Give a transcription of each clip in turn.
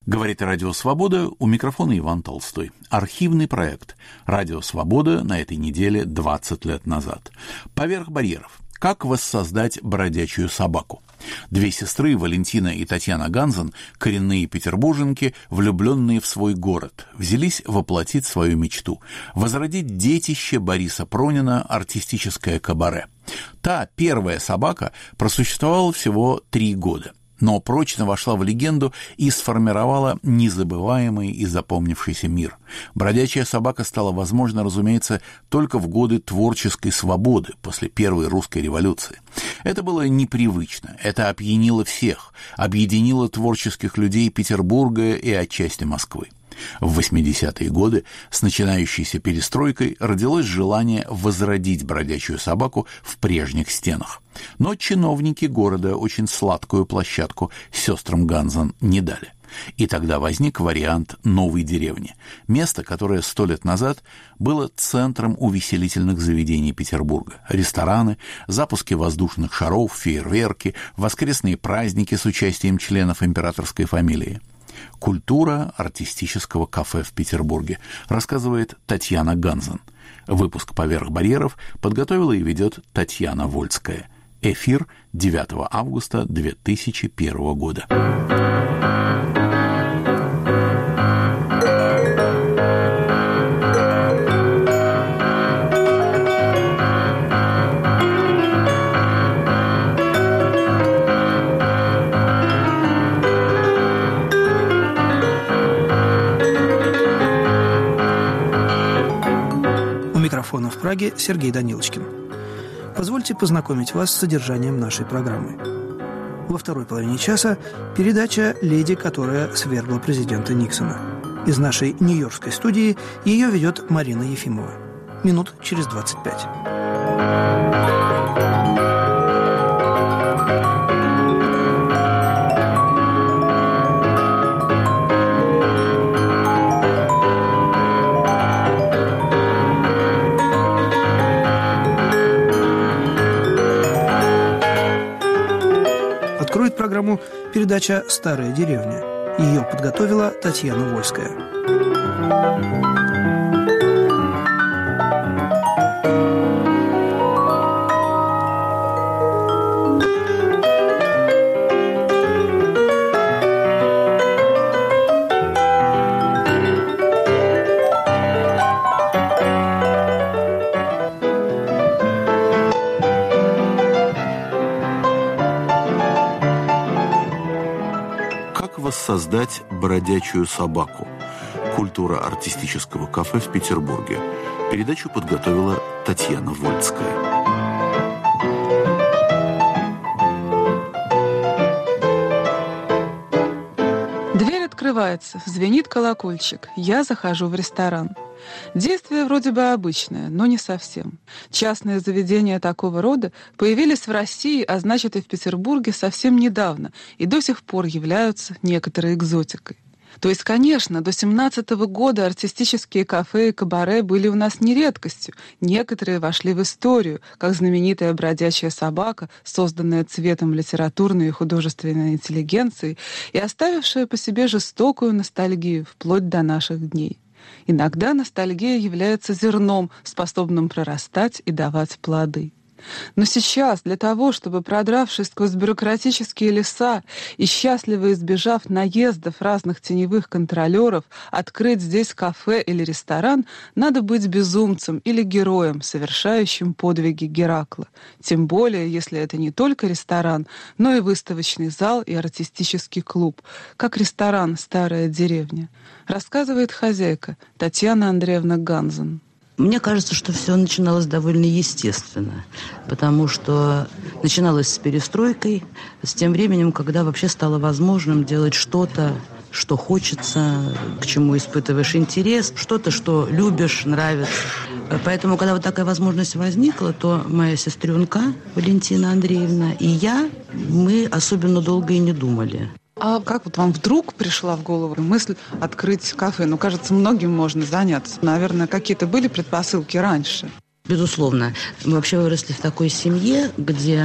Говорит Радио Свобода, у микрофона Иван Толстой. Архивный проект Радио Свобода на этой неделе 20 лет назад. Поверх барьеров. Как воссоздать бродячую собаку? Две сестры, Валентина и Татьяна Ганзен, коренные петербурженки, влюбленные в свой город, взялись воплотить свою мечту – возродить детище Бориса Пронина артистическое кабаре. Та первая собака просуществовала всего 3 года, но прочно вошла в легенду и сформировала незабываемый и запомнившийся мир. Бродячая собака стала возможна, разумеется, только в годы творческой свободы после Первой русской революции. Это было непривычно, это опьянило всех, объединило творческих людей Петербурга и отчасти Москвы. В 80-е годы с начинающейся перестройкой родилось желание возродить бродячую собаку в прежних стенах. Но чиновники города очень сладкую площадку сестрам Ганзен не дали. И тогда возник вариант новой деревни. Место, которое 100 лет назад было центром увеселительных заведений Петербурга. Рестораны, запуски воздушных шаров, фейерверки, воскресные праздники с участием членов императорской фамилии. Культура артистического кафе в Петербурге, рассказывает Татьяна Ганзен. Выпуск «Поверх барьеров» подготовила и ведет Татьяна Вольская. Эфир 9 августа 2001 года. В Праге Сергей Данилочкин. Позвольте познакомить вас с содержанием нашей программы. Во второй половине часа передача «Леди, которая свергла президента Никсона». Из нашей нью-йоркской студии ее ведет Марина Ефимова. Минут через 25. Откроет программу передача «Старая деревня». Ее подготовила Татьяна Вольская. Создать бродячую собаку. Культура артистического кафе в Петербурге. Передачу подготовила Татьяна Вольская. Дверь открывается, звенит колокольчик. Я захожу в ресторан. Действие вроде бы обычное, но не совсем. Частные заведения такого рода появились в России, а значит и в Петербурге совсем недавно, и до сих пор являются некоторой экзотикой. То есть, конечно, до 17-го года артистические кафе и кабаре были у нас не редкостью. Некоторые вошли в историю, как знаменитая бродячая собака, созданная цветом литературной и художественной интеллигенции и оставившая по себе жестокую ностальгию вплоть до наших дней. Иногда ностальгия является зерном, способным прорастать и давать плоды. Но сейчас для того, чтобы, продравшись сквозь бюрократические леса и счастливо избежав наездов разных теневых контролеров, открыть здесь кафе или ресторан, надо быть безумцем или героем, совершающим подвиги Геракла. Тем более, если это не только ресторан, но и выставочный зал и артистический клуб, как ресторан «Старая деревня», рассказывает хозяйка Татьяна Андреевна Ганзен. Мне кажется, что все начиналось довольно естественно, потому что начиналось с перестройкой, с тем временем, когда вообще стало возможным делать что-то, что хочется, к чему испытываешь интерес, что-то, что любишь, нравится. Поэтому, когда вот такая возможность возникла, то моя сестренка Валентина Андреевна и я, мы особенно долго и не думали. А как вот вам вдруг пришла в голову мысль открыть кафе? Ну, кажется, многим можно заняться. Наверное, какие-то были предпосылки раньше. Безусловно. Мы вообще выросли в такой семье, где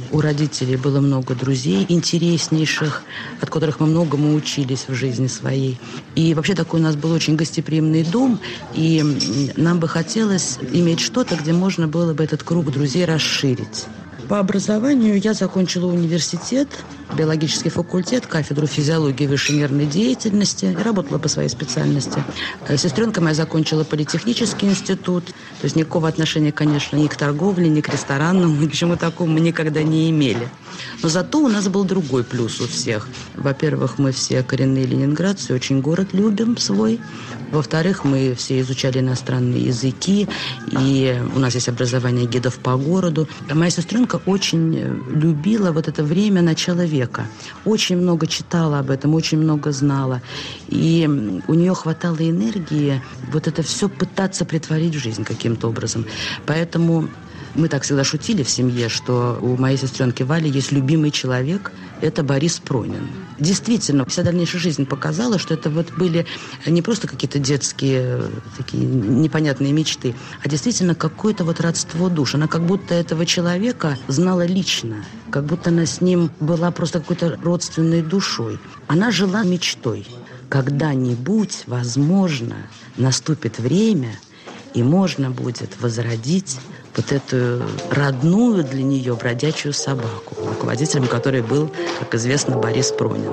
У родителей было много друзей интереснейших, от которых мы многому учились в жизни своей. И вообще такой у нас был очень гостеприимный дом, и нам бы хотелось иметь что-то, где можно было бы этот круг друзей расширить. По образованию я закончила университет, биологический факультет, кафедру физиологии и высшей нервной деятельности и работала по своей специальности. Сестренка моя закончила политехнический институт, то есть никакого отношения, конечно, ни к торговле, ни к ресторанам, ни к чему такому мы никогда не имели. Но зато у нас был другой плюс у всех. Во-первых, мы все коренные ленинградцы, очень город любим свой. Во-вторых, мы все изучали иностранные языки, и у нас есть образование гидов по городу. Моя сестренка очень любила вот это время начала века. Очень много читала об этом, очень много знала. И у нее хватало энергии вот это все пытаться претворить в жизнь каким-то образом. Поэтому мы так всегда шутили в семье, что у моей сестренки Вали есть любимый человек – это Борис Пронин. Действительно, вся дальнейшая жизнь показала, что это вот были не просто какие-то детские такие непонятные мечты, а действительно какое-то вот родство душ. Она как будто этого человека знала лично, как будто она с ним была просто какой-то родственной душой. Она жила мечтой. Когда-нибудь, возможно, наступит время, и можно будет возродить вот эту родную для нее бродячую собаку, руководителем которой был, как известно, Борис Пронин.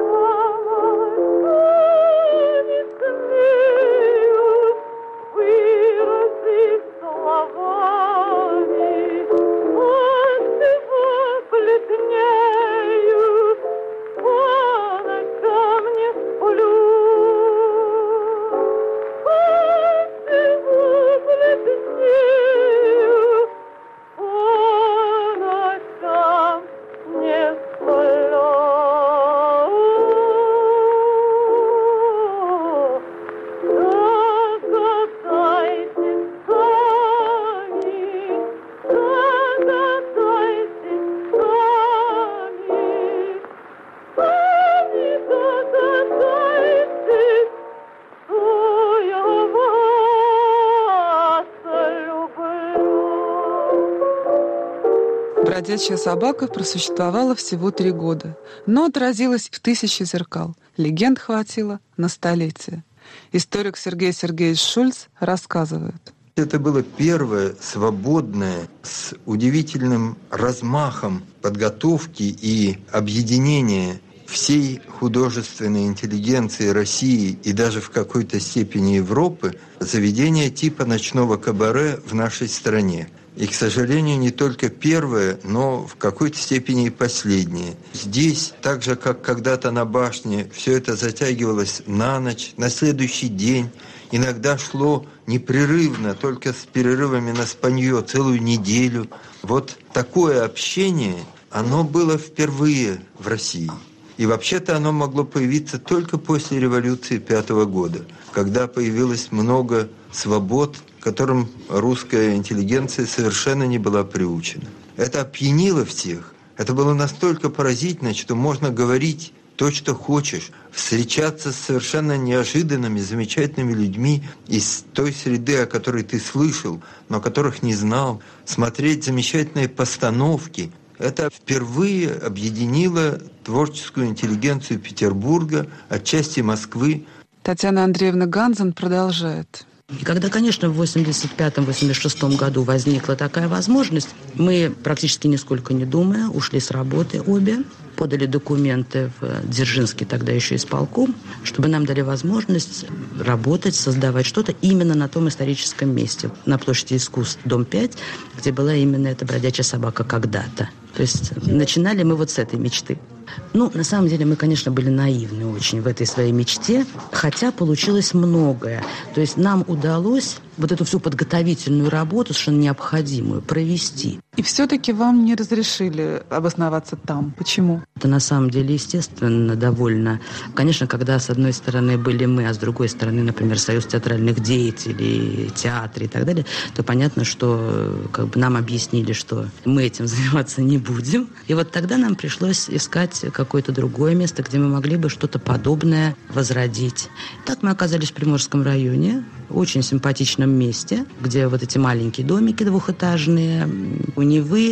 «Бродячая собака» просуществовала всего 3 года, но отразилась в 1000 зеркал. Легенд хватило на столетие. Историк Сергей Сергеевич Шульц рассказывает. Это было первое свободное, с удивительным размахом подготовки и объединения всей художественной интеллигенции России и даже в какой-то степени Европы заведение типа ночного кабаре в нашей стране. И, к сожалению, не только первое, но в какой-то степени и последнее. Здесь, так же, как когда-то на башне, все это затягивалось на ночь, на следующий день. Иногда шло непрерывно, только с перерывами на спанье, целую неделю. Вот такое общение, оно было впервые в России. И вообще-то оно могло появиться только после революции 5 года, когда появилось много свобод, к которым русская интеллигенция совершенно не была приучена. Это опьянило всех. Это было настолько поразительно, что можно говорить то, что хочешь, встречаться с совершенно неожиданными, замечательными людьми из той среды, о которой ты слышал, но о которых не знал, смотреть замечательные постановки. Это впервые объединило творческую интеллигенцию Петербурга, отчасти Москвы. Татьяна Андреевна Ганзен продолжает. И когда, конечно, в 1985-1986 году возникла такая возможность, мы практически нисколько не думая ушли с работы обе, подали документы в Дзержинский, тогда еще исполком, чтобы нам дали возможность работать, создавать что-то именно на том историческом месте, на площади искусств, дом 5, где была именно эта бродячая собака когда-то. То есть начинали мы вот с этой мечты. Ну, на самом деле, мы, конечно, были наивны очень в этой своей мечте, хотя получилось многое. То есть нам удалось вот эту всю подготовительную работу, совершенно необходимую, провести. И все-таки вам не разрешили обосноваться там. Почему? Это на самом деле, естественно, довольно. Конечно, когда с одной стороны были мы, а с другой стороны, например, Союз театральных деятелей, театры и так далее, то понятно, что как бы нам объяснили, что мы этим заниматься не будем. И вот тогда нам пришлось искать какое-то другое место, где мы могли бы что-то подобное возродить. Так мы оказались в Приморском районе, очень симпатичном месте, где вот эти маленькие домики двухэтажные, у Невы.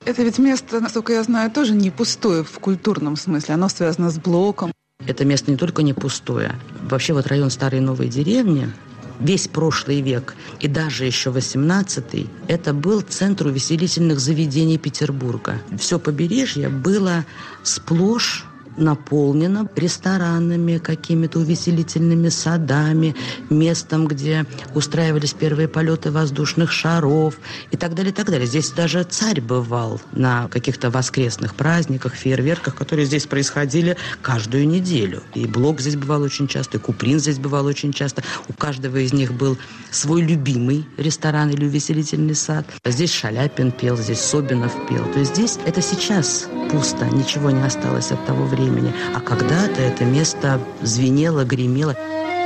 Это ведь место, насколько я знаю, тоже не пустое в культурном смысле. Оно связано с блоком. Это место не только не пустое. Вообще вот район Старой Новой деревни, весь прошлый век и даже еще 18-й, это был центр увеселительных заведений Петербурга. Все побережье было сплошь наполнено ресторанами, какими-то увеселительными садами, местом, где устраивались первые полеты воздушных шаров и так далее, и так далее. Здесь даже царь бывал на каких-то воскресных праздниках, фейерверках, которые здесь происходили каждую неделю. И Блок здесь бывал очень часто, и Куприн здесь бывал очень часто. У каждого из них был свой любимый ресторан или увеселительный сад. Здесь Шаляпин пел, здесь Собинов пел. То есть здесь это сейчас пусто, ничего не осталось от того времени. А когда-то это место звенело, гремело.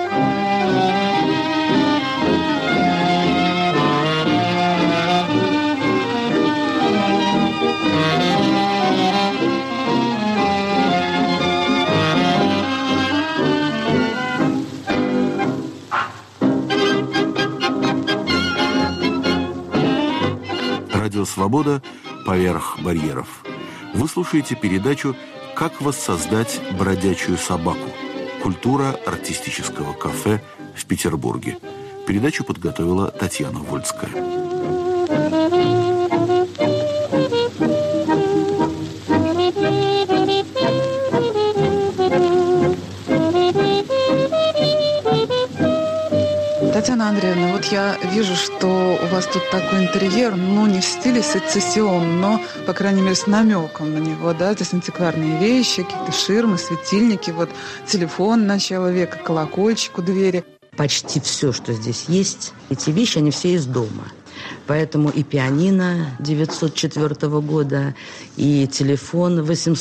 Радио «Свобода. Поверх барьеров». Вы слушаете передачу «Как воссоздать бродячую собаку. Культура артистического кафе в Петербурге». Передачу подготовила Татьяна Вольская. Татьяна Андреевна, вот я вижу, что у вас тут такой интерьер, ну, не в стиле сецессион, но, по крайней мере, с намеком на него, да, здесь антикварные вещи, какие-то ширмы, светильники, вот телефон начала века, колокольчик у двери. Почти все, что здесь есть, эти вещи, они все из дома. Поэтому и пианино 904 года, и телефон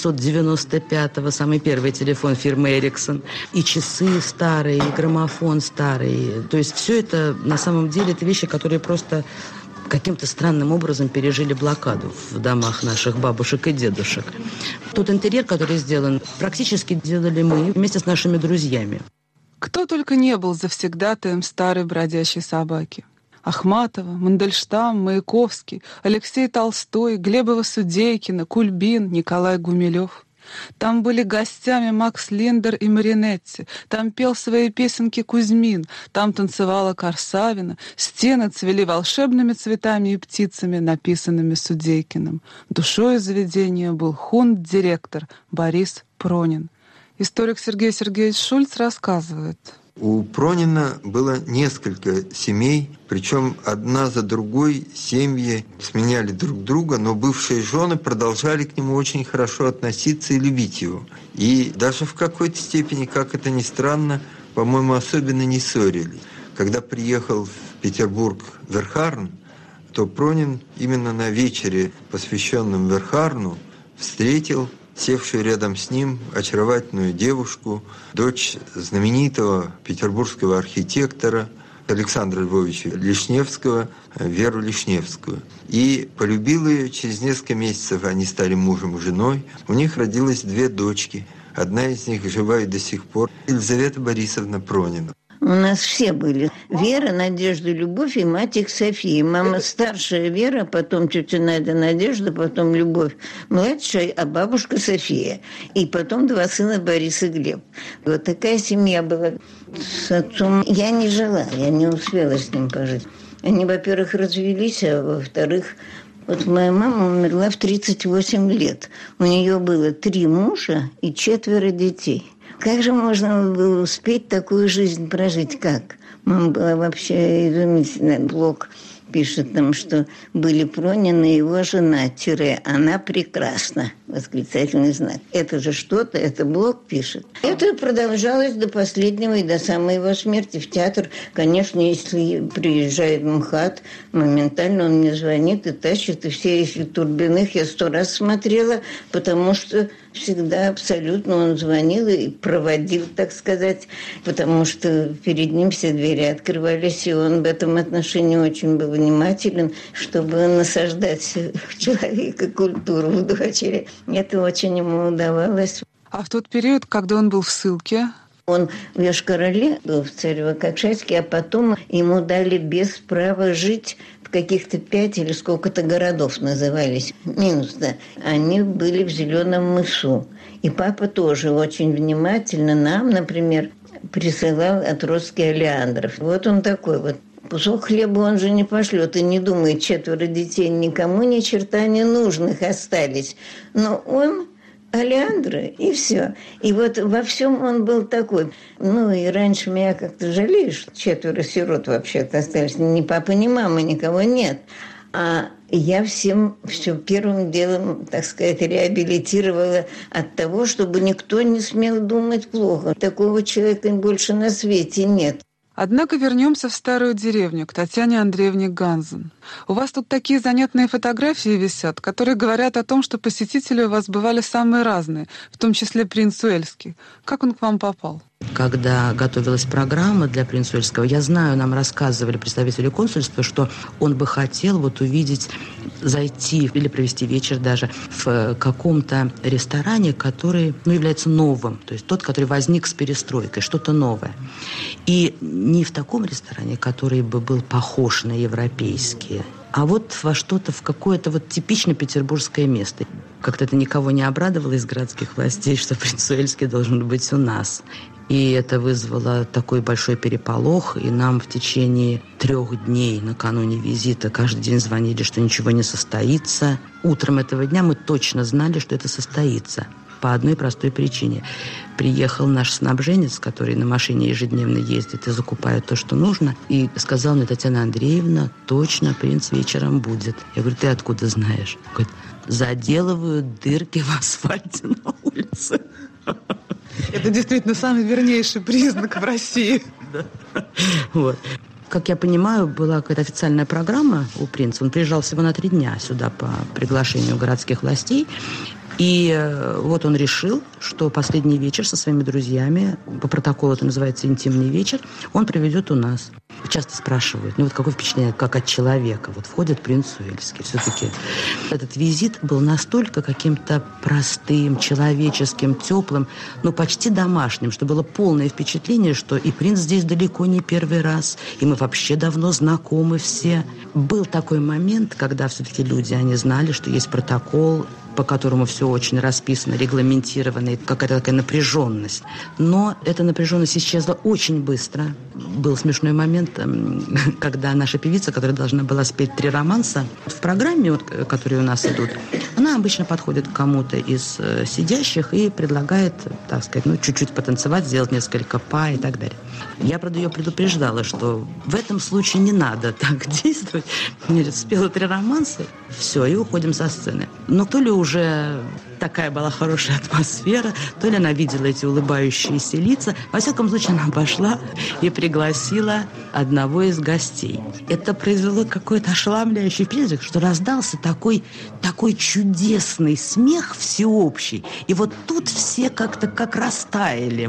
895-го, самый первый телефон фирмы «Эриксон», и часы старые, и граммофон старый. То есть все это, на самом деле, это вещи, которые просто каким-то странным образом пережили блокаду в домах наших бабушек и дедушек. Тот интерьер, который сделан, практически делали мы вместе с нашими друзьями. Кто только не был завсегдатаем старой бродячей собаки. Ахматова, Мандельштам, Маяковский, Алексей Толстой, Глебова-Судейкина, Кульбин, Николай Гумилев. Там были гостями Макс Линдер и Маринетти, там пел свои песенки Кузьмин, там танцевала Корсавина, стены цвели волшебными цветами и птицами, написанными Судейкиным. Душой заведения был хунд-директор Борис Пронин. Историк Сергей Сергеевич Шульц рассказывает. У Пронина было несколько семей, причем одна за другой семьи сменяли друг друга, но бывшие жены продолжали к нему очень хорошо относиться и любить его. И даже в какой-то степени, как это ни странно, по-моему, особенно не ссорились. Когда приехал в Петербург Верхарн, то Пронин именно на вечере, посвященном Верхарну, встретил севшую рядом с ним очаровательную девушку, дочь знаменитого петербургского архитектора Александра Львовича Лишневского, Веру Лишневскую. И полюбил ее, через несколько месяцев они стали мужем и женой. У них родилось 2 дочки. Одна из них жива и до сих пор, Елизавета Борисовна Пронина. У нас все были. Вера, Надежда, Любовь и мать их София. Мама старшая Вера, потом тетя Надя Надежда, потом Любовь младшая, а бабушка София. И потом 2 сына Борис и Глеб. Вот такая семья была. С отцом я не жила, я не успела с ним пожить. Они, во-первых, развелись, а во-вторых, вот моя мама умерла в 38 лет. У нее было 3 мужа и 4 детей. Как же можно было успеть такую жизнь прожить? Как? Мама была вообще изумительная. Блок пишет там, что были Пронины и его жена, она прекрасна, восклицательный знак. Это же что-то, это Блок пишет. Это продолжалось до последнего и до самой его смерти. В театр, конечно, если приезжает МХАТ, моментально он мне звонит и тащит, и все эти Турбиных я 100 раз смотрела, потому что всегда абсолютно он звонил и проводил, так сказать, потому что перед ним все двери открывались, и он в этом отношении очень был внимателен, чтобы насаждать в человека культуру в дочери. Это очень ему удавалось. А в тот период, когда он был в ссылке, Он в Йошкар-Оле был в Царево-Кокшайске, а потом ему дали без права жить в каких-то 5 или сколько-то городов назывались. Минус, да. Они были в Зеленом мысу. И папа тоже очень внимательно нам, например, присылал отростки олеандров. Вот он такой вот. Кусок хлеба он же не пошлет и не думает, 4 детей никому ни черта не нужных остались. Но он олеандры, и все. И вот во всем он был такой. Ну, и раньше меня как-то жалеешь, что 4 сирот вообще-то остались. Ни папы, ни мамы, никого нет. А я всем все первым делом, так сказать, реабилитировала от того, чтобы никто не смел думать плохо. Такого человека больше на свете нет. Однако вернемся в старую деревню, к Татьяне Андреевне Ганзен. У вас тут такие занятные фотографии висят, которые говорят о том, что посетители у вас бывали самые разные, в том числе принц Уэльский. Как он к вам попал? Когда готовилась программа для принца Уэльского, я знаю, нам рассказывали представители консульства, что он бы хотел вот увидеть, зайти или провести вечер даже в каком-то ресторане, который является новым, то есть тот, который возник с перестройкой, что-то новое. И не в таком ресторане, который бы был похож на европейские, а вот во что-то, в какое-то вот типично петербургское место. Как-то это никого не обрадовало из городских властей, что принц Уэльский должен быть у нас. И это вызвало такой большой переполох, и нам в течение 3 дней накануне визита каждый день звонили, что ничего не состоится. Утром этого дня мы точно знали, что это состоится. По одной простой причине. Приехал наш снабженец, который на машине ежедневно ездит и закупает то, что нужно, и сказал мне: Татьяна Андреевна, точно принц вечером будет. Я говорю: ты откуда знаешь? Он говорит: заделывают дырки в асфальте на улице. Это действительно самый вернейший признак в России. Вот. Как я понимаю, была какая-то официальная программа у принца. Он приезжал всего на 3 дня сюда по приглашению городских властей. И вот он решил, что последний вечер со своими друзьями, по протоколу это называется интимный вечер, он проведет у нас. Часто спрашивают, вот какое впечатление, как от человека. Вот входит принц Уэльский. Все-таки этот визит был настолько каким-то простым, человеческим, теплым, почти домашним, что было полное впечатление, что и принц здесь далеко не первый раз, и мы вообще давно знакомы все. Был такой момент, когда все-таки люди, они знали, что есть протокол, по которому все очень расписано, регламентировано, и какая-то такая напряженность. Но эта напряженность исчезла очень быстро. Был смешной момент, когда наша певица, которая должна была спеть 3 романса, в программе, которые у нас идут, она обычно подходит к кому-то из сидящих и предлагает, так сказать, чуть-чуть потанцевать, сделать несколько па и так далее. Я, правда, ее предупреждала, что в этом случае не надо так действовать. Мне говорит: спела 3 романса, все, и уходим со сцены. Но то ли уже такая была хорошая атмосфера, то ли она видела эти улыбающиеся лица. Во всяком случае, она пошла и пригласила одного из гостей. Это произвело какое-то ошеломляющее впечатление, что раздался такой чудесный смех всеобщий. И вот тут все как-то как растаяли.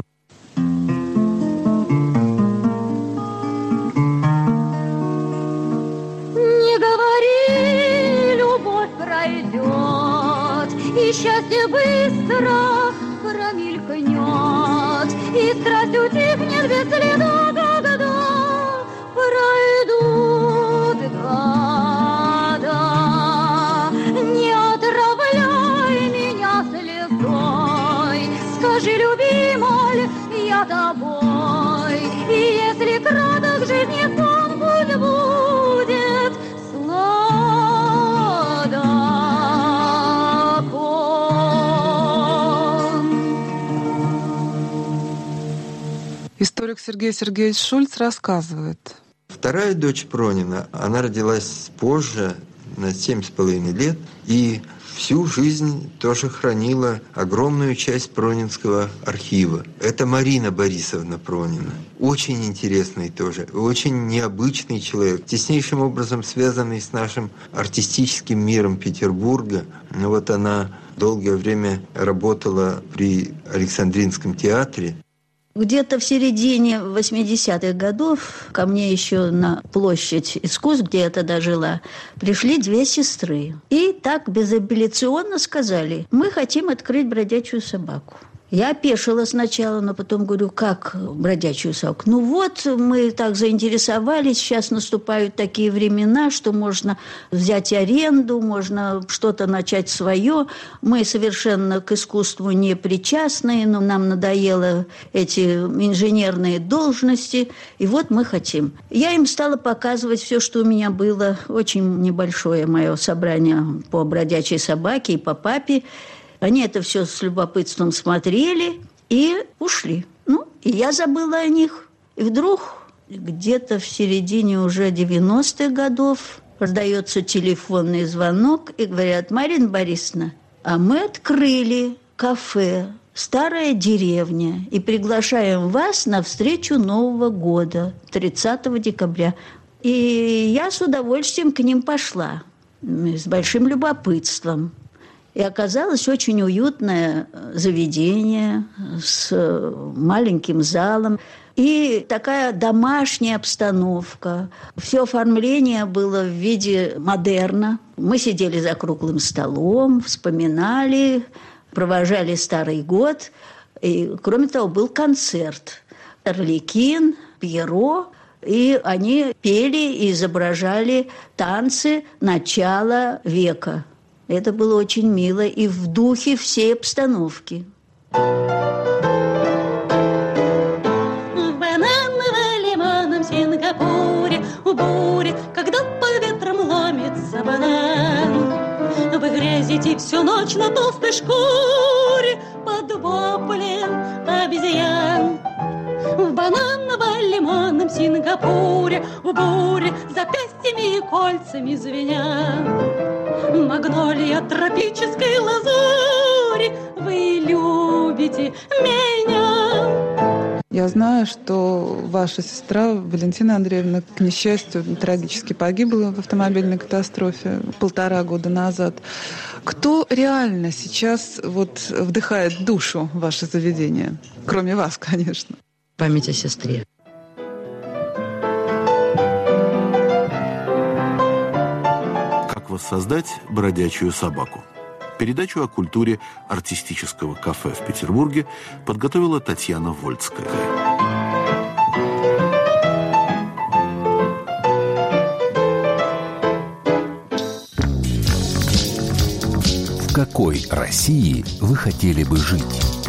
Не говори, любовь пройдет, и счастье быстро промелькнет, и страсть утихнет без следа, когда пройдут года. Не отравляй меня слезой, скажи, любима ли я тобой, и если краток жизни сон, пусть будет Историк Сергей Сергеевич Шульц рассказывает. Вторая дочь Пронина, она родилась позже, на 7,5 лет, и всю жизнь тоже хранила огромную часть пронинского архива. Это Марина Борисовна Пронина. Очень интересный тоже, очень необычный человек, теснейшим образом связанный с нашим артистическим миром Петербурга. Вот она долгое время работала при Александринском театре. Где-то в середине 80-х годов ко мне еще на площадь искусств, где я тогда жила, пришли 2 сестры. И так безапелляционно сказали: мы хотим открыть бродячую собаку. Я опешила сначала, но потом говорю, как бродячую собаку? Ну вот, мы так заинтересовались, сейчас наступают такие времена, что можно взять аренду, можно что-то начать свое. Мы совершенно к искусству не причастны, но нам надоело эти инженерные должности, и вот мы хотим. Я им стала показывать все, что у меня было, очень небольшое мое собрание по бродячей собаке и по папе. Они это все с любопытством смотрели и ушли. Ну, и я забыла о них. И вдруг где-то в середине уже 90-х годов раздается телефонный звонок, и говорят: Марина Борисовна, а мы открыли кафе «Старая деревня» и приглашаем вас на встречу Нового года, 30 декабря. И я с удовольствием к ним пошла, с большим любопытством. И оказалось очень уютное заведение с маленьким залом и такая домашняя обстановка. Все оформление было в виде модерна. Мы сидели за круглым столом, вспоминали, провожали Старый год. И, кроме того, был концерт. Арлекин, Пьеро. И они пели и изображали танцы начала века. Это было очень мило и в духе всей обстановки. В бананово-лимонном Сингапуре, у бури, когда по ветрам ломится банан, вы грязите всю ночь на толстой шкуре под воплем обезьян. В бананово-лимонном Сингапуре, у бури, запястьями и кольцами звеня. Магнолия тропической лазури, вы любите меня. Я знаю, что ваша сестра Валентина Андреевна, к несчастью, трагически погибла в автомобильной катастрофе 1,5 года назад. Кто реально сейчас вдыхает душу в ваше заведение? Кроме вас, конечно. Память о сестре. Как воссоздать бродячую собаку? Передачу о культуре артистического кафе в Петербурге подготовила Татьяна Вольцкая. В какой России вы хотели бы жить?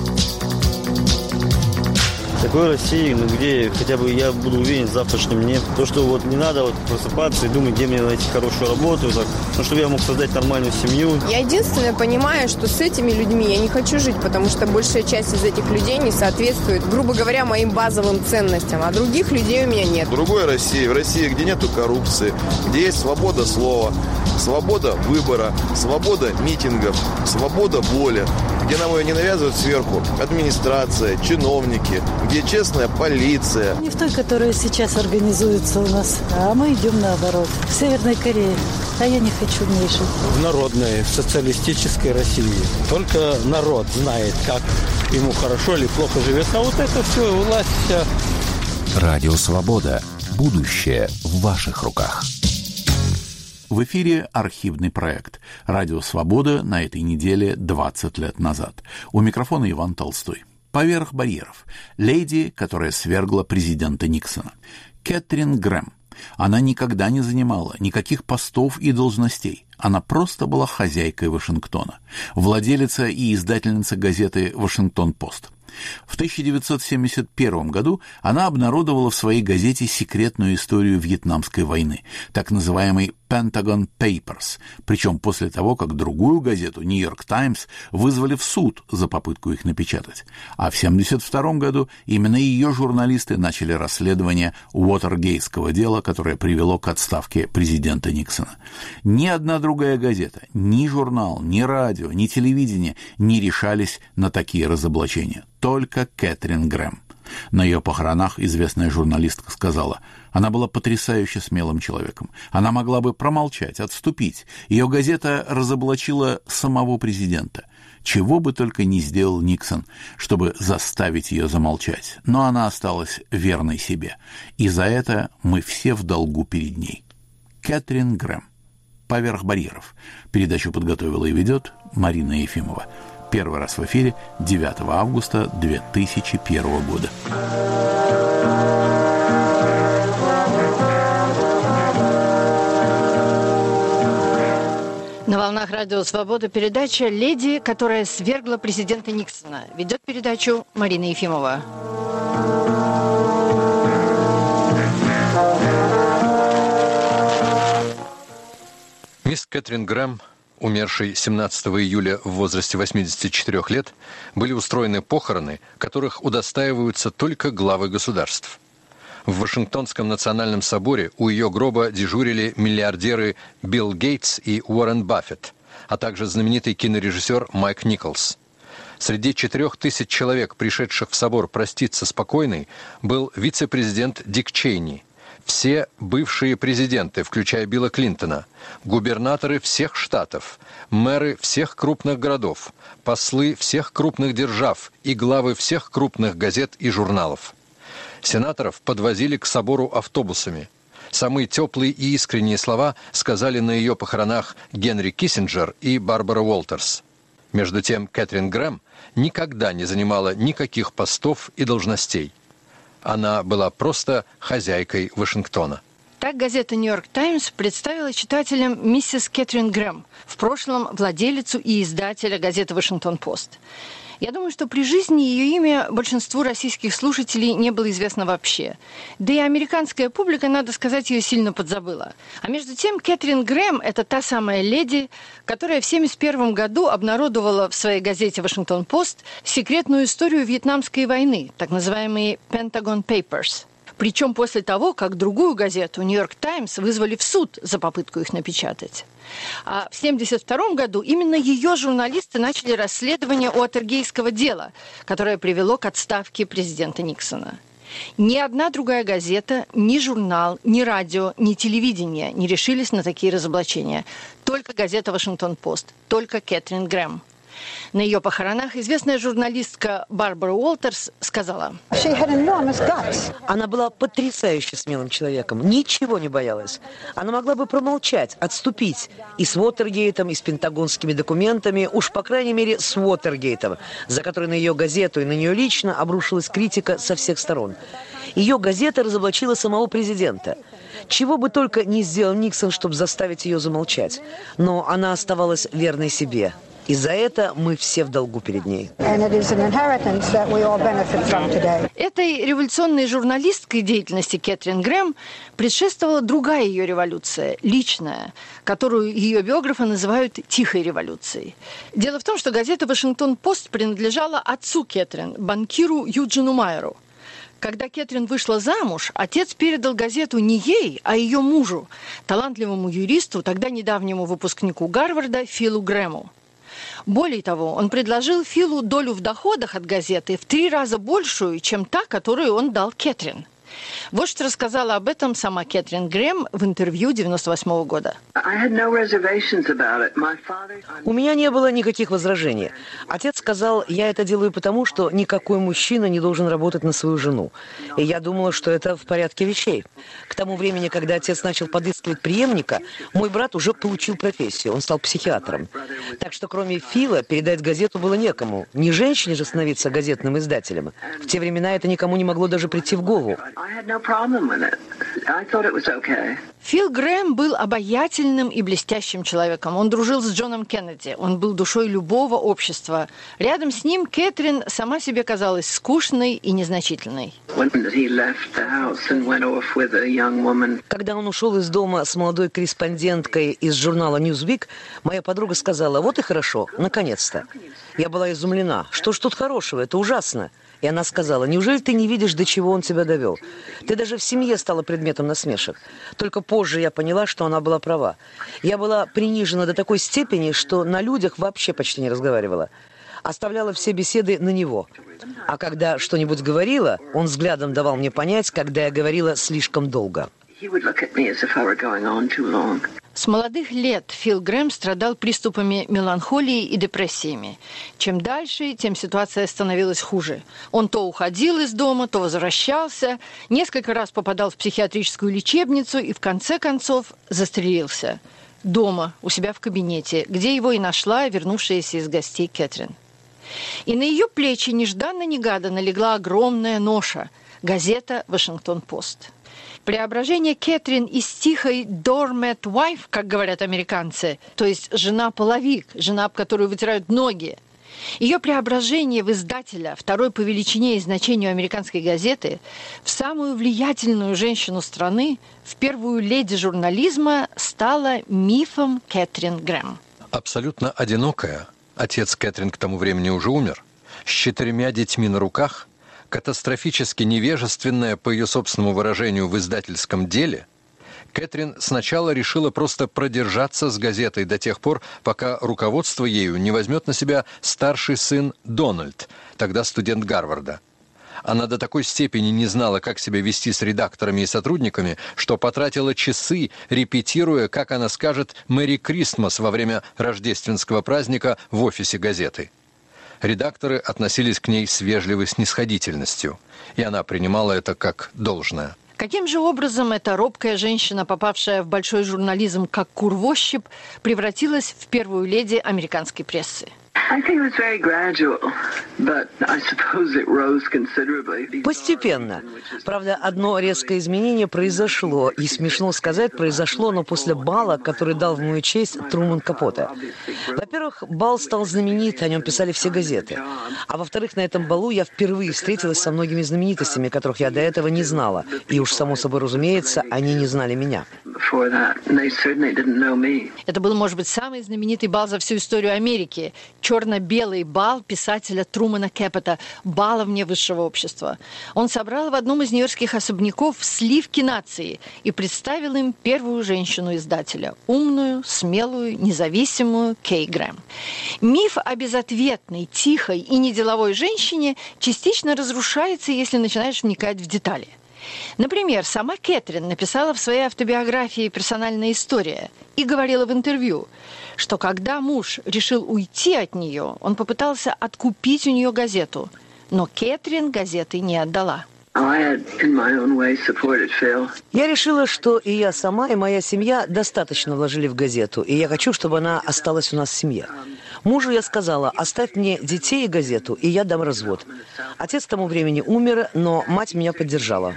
Такой России, где хотя бы я буду уверен в завтрашнем дне. То, что не надо просыпаться и думать, где мне найти хорошую работу, чтобы я мог создать нормальную семью. Я единственное понимаю, что с этими людьми я не хочу жить, потому что большая часть из этих людей не соответствует, грубо говоря, моим базовым ценностям, а других людей у меня нет. В другой России, в России, где нету коррупции, где есть свобода слова, свобода выбора, свобода митингов, свобода воли, где нам ее не навязывают сверху администрация, чиновники, где честная полиция. Не в той, которая сейчас организуется у нас, а мы идем наоборот. В Северной Корее. А я не хочу в ней жить. В народной, социалистической России. Только народ знает, как ему хорошо или плохо живется. А вот это все, власть вся. Радио «Свобода». Будущее в ваших руках. В эфире архивный проект «Радио Свобода» на этой неделе 20 лет назад. У микрофона Иван Толстой. Поверх барьеров. Леди, которая свергла президента Никсона. Кэтрин Грэм. Она никогда не занимала никаких постов и должностей. Она просто была хозяйкой Вашингтона. Владелица и издательница газеты «Вашингтон-Пост». В 1971 году она обнародовала в своей газете секретную историю Вьетнамской войны, так называемый Pentagon Papers, причем после того, как другую газету, New York Times, вызвали в суд за попытку их напечатать. А в 1972 году именно ее журналисты начали расследование Уотергейтского дела, которое привело к отставке президента Никсона. Ни одна другая газета, ни журнал, ни радио, ни телевидение не решались на такие разоблачения. Только Кэтрин Грэм. На ее похоронах известная журналистка сказала: она была потрясающе смелым человеком. Она могла бы промолчать, отступить. Ее газета разоблачила самого президента. Чего бы только не сделал Никсон, чтобы заставить ее замолчать. Но она осталась верной себе. И за это мы все в долгу перед ней. Кэтрин Грэм. «Поверх барьеров». Передачу подготовила и ведет Марина Ефимова. Первый раз в эфире 9 августа 2001 года. На волнах Радио Свобода передача «Леди, которая свергла президента Никсона». Ведет передачу Марина Ефимова. Мисс Кэтрин Грэм, умершей 17 июля в возрасте 84 лет, были устроены похороны, которых удостаиваются только главы государств. В Вашингтонском национальном соборе у ее гроба дежурили миллиардеры Билл Гейтс и Уоррен Баффет, а также знаменитый кинорежиссер Майк Николс. Среди 4000 человек, пришедших в собор проститься с покойной, был вице-президент Дик Чейни, все бывшие президенты, включая Билла Клинтона, губернаторы всех штатов, мэры всех крупных городов, послы всех крупных держав и главы всех крупных газет и журналов. Сенаторов подвозили к собору автобусами. Самые теплые и искренние слова сказали на ее похоронах Генри Киссинджер и Барбара Уолтерс. Между тем, Кэтрин Грэм никогда не занимала никаких постов и должностей. Она была просто хозяйкой Вашингтона. Так газета «Нью-Йорк Таймс» представила читателям миссис Кэтрин Грэм, в прошлом владелицу и издателя газеты «Вашингтон-Пост». Я думаю, что при жизни ее имя большинству российских слушателей не было известно вообще. Да и американская публика, надо сказать, ее сильно подзабыла. А между тем, Кэтрин Грэм – это та самая леди, которая в 1971 году обнародовала в своей газете «Вашингтон-Пост» секретную историю Вьетнамской войны, так называемые «Pentagon Papers». Причем после того, как другую газету «Нью-Йорк Таймс» вызвали в суд за попытку их напечатать. А в 1972 году именно ее журналисты начали расследование Уотергейтского дела, которое привело к отставке президента Никсона. Ни одна другая газета, ни журнал, ни радио, ни телевидение не решились на такие разоблачения. Только газета «Вашингтон-Пост», только Кэтрин Грэм. На ее похоронах известная журналистка Барбара Уолтерс сказала: «Она была потрясающе смелым человеком, ничего не боялась. Она могла бы промолчать, отступить и с Уотергейтом, и с пентагонскими документами, уж по крайней мере с Уотергейтом, за который на ее газету и на нее лично обрушилась критика со всех сторон. Ее газета разоблачила самого президента. Чего бы только не сделал Никсон, чтобы заставить ее замолчать. Но она оставалась верной себе. И за это мы все в долгу перед ней». Этой революционной журналистской деятельности Кэтрин Грэм предшествовала другая ее революция, личная, которую ее биографы называют «тихой революцией». Дело в том, что газета «Вашингтон-Пост» принадлежала отцу Кэтрин, банкиру Юджину Майеру. Когда Кэтрин вышла замуж, отец передал газету не ей, а ее мужу, талантливому юристу, тогда недавнему выпускнику Гарварда Филу Грэму. Более того, он предложил Филу долю в доходах от газеты в 3 раза большую, чем та, которую он дал Кэтрин. Вот что рассказала об этом сама Кэтрин Грэм в интервью 1998 года. У меня не было никаких возражений. Отец сказал, я это делаю потому, что никакой мужчина не должен работать на свою жену. И я думала, что это в порядке вещей. К тому времени, когда отец начал подыскивать преемника, мой брат уже получил профессию, он стал психиатром. Так что кроме Фила передать газету было некому. Не женщине же становиться газетным издателем. В те времена это никому не могло даже прийти в голову. Фил Грэм был обаятельным и блестящим человеком. Он дружил с Джоном Кеннеди. Он был душой любого общества. Рядом с ним Кэтрин сама себе казалась скучной и незначительной. Когда он ушел из дома с молодой корреспонденткой из журнала Newsweek, моя подруга сказала: «Вот и хорошо, наконец-то». Я была изумлена. Что ж тут хорошего? Это ужасно. И она сказала: «Неужели ты не видишь, до чего он тебя довел? Ты даже в семье стала предметом насмешек». Только позже я поняла, что она была права. Я была принижена до такой степени, что на людях вообще почти не разговаривала. Оставляла все беседы на него. А когда что-нибудь говорила, он взглядом давал мне понять, когда я говорила слишком долго. С молодых лет Фил Грэм страдал приступами меланхолии и депрессиями. Чем дальше, тем ситуация становилась хуже. Он то уходил из дома, то возвращался, несколько раз попадал в психиатрическую лечебницу и в конце концов застрелился. Дома, у себя в кабинете, где его и нашла вернувшаяся из гостей Кэтрин. И на ее плечи нежданно-негаданно легла огромная ноша – газета «Вашингтон-Пост». Преображение Кэтрин из тихой «dormant wife», как говорят американцы, то есть жена-половик, жена, об которую вытирают ноги, ее преображение в издателя, второй по величине и значению американской газеты, в самую влиятельную женщину страны, в первую леди журнализма, стало мифом Кэтрин Грэм. Абсолютно одинокая, отец Кэтрин к тому времени уже умер, с 4 детьми на руках, катастрофически невежественная, по ее собственному выражению, в издательском деле, Кэтрин сначала решила просто продержаться с газетой до тех пор, пока руководство ею не возьмет на себя старший сын Дональд, тогда студент Гарварда. Она до такой степени не знала, как себя вести с редакторами и сотрудниками, что потратила часы, репетируя, как она скажет «Мэри Кристмас» во время рождественского праздника в офисе газеты. Редакторы относились к ней с вежливой снисходительностью, и она принимала это как должное. Каким же образом эта робкая женщина, попавшая в большой журнализм как курвощип, превратилась в первую леди американской прессы? Постепенно. Правда, одно резкое изменение произошло. И смешно сказать, произошло, но после бала, который дал в мою честь Труман Капоте. Во-первых, бал стал знаменит, о нем писали все газеты. А во-вторых, на этом балу я впервые встретилась со многими знаменитостями, которых я до этого не знала. И уж само собой разумеется, они не знали меня. Это был, может быть, самый знаменитый бал за всю историю Америки. Черно-белый бал писателя Трумана Капота, баловня высшего общества. Он собрал в одном из нью-йоркских особняков сливки нации и представил им первую женщину-издателя – умную, смелую, независимую Кей Грэм. Миф о безответной, тихой и неделовой женщине частично разрушается, если начинаешь вникать в детали. Например, сама Кэтрин написала в своей автобиографии «Персональная история» и говорила в интервью, что когда муж решил уйти от нее, он попытался откупить у нее газету, но Кэтрин газеты не отдала. Я решила, что и я сама, и моя семья достаточно вложили в газету, и я хочу, чтобы она осталась у нас в семье. Мужу я сказала: оставь мне детей и газету, и я дам развод. Отец к тому времени умер, но мать меня поддержала.